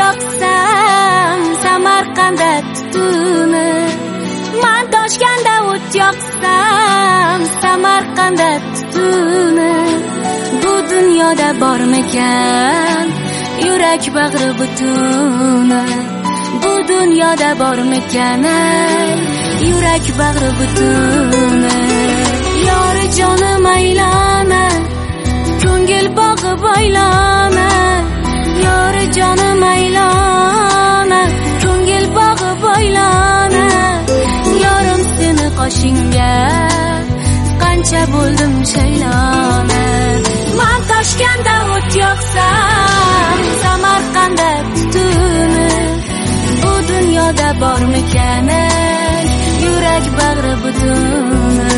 yoqsam Samarqandda tutuni, man Toshkentda o't yoqsam Samarqandda tutuni. Bu dunyoda bormikan yurak bag'ri butuni, bu dunyoda bormikan yurak bag'ri butuni. Yori jonim aylana, ko'ngil bog'i boylana, yori jonim aylana, ko'ngil bog'i boylana. Yorim seni qoshingga, qancha bo'ldim shaylona. Man Toshkentda o't yoqsam Samarqandda tutuni, bu dunyoda bormikan yurak bag'ri butuni.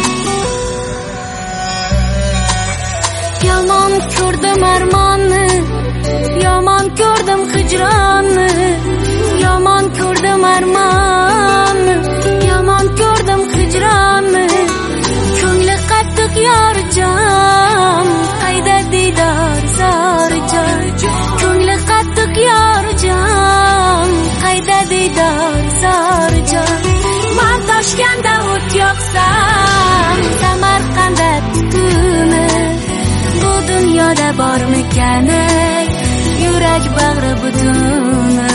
Yomon ko'rdim armonni, yomon ko'rdim hijronni, yomon ko'rdim armonni, yomon ko'rdim hijronni. Ko'ngli qattiq yorjon, qayda diydor zorjon. Ko'ngli qattiq yorjon, qayda diydor zorjon. Man Toshkentda o't yoqsam Samarqandda tutuni, bu dunyoda bormikan yurak bag'ri butuni.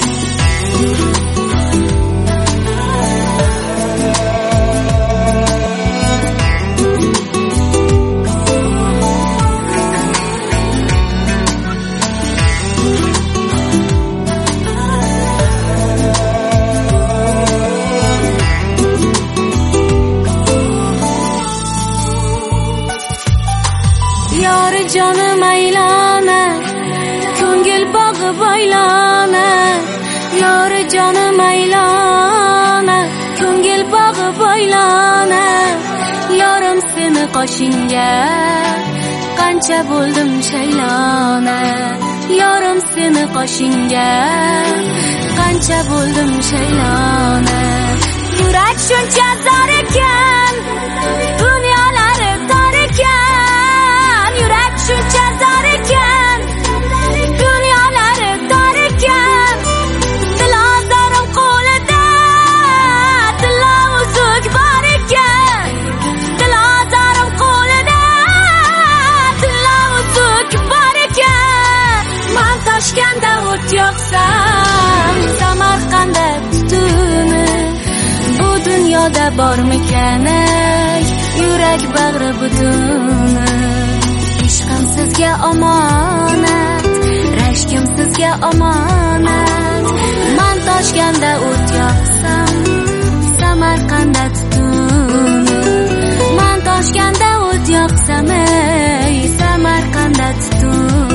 Yori jonim aylana, ko'ngil bog'i boylana, yori jonim aylana, ko'ngil bog'i boylana. Yorim seni qoshingga, qancha bo'ldim shaylona. Yorim seni qoshingga, qancha bo'ldim shaylona. Yurak shuncha zor ekan, dunyolari tor ekan. Yurak shuncha zor ekan, dunyolari tor ekan. Dilozorim qo'lida, dilo uzuk bor ekan. Dilozorim qo'lida, dilo uzuk bor ekan. Man Toshkentda o't yoqsam Samarqandda tutuni, bu dunyoda bormikan yurak bag'ri butuni. Ishqim sizga omonat, rashkim sizga omonat. Man Toshkentda o't yoqsam Samarqandda tutuni, man Toshkentda o't yoqsam Samarqandda tutuni.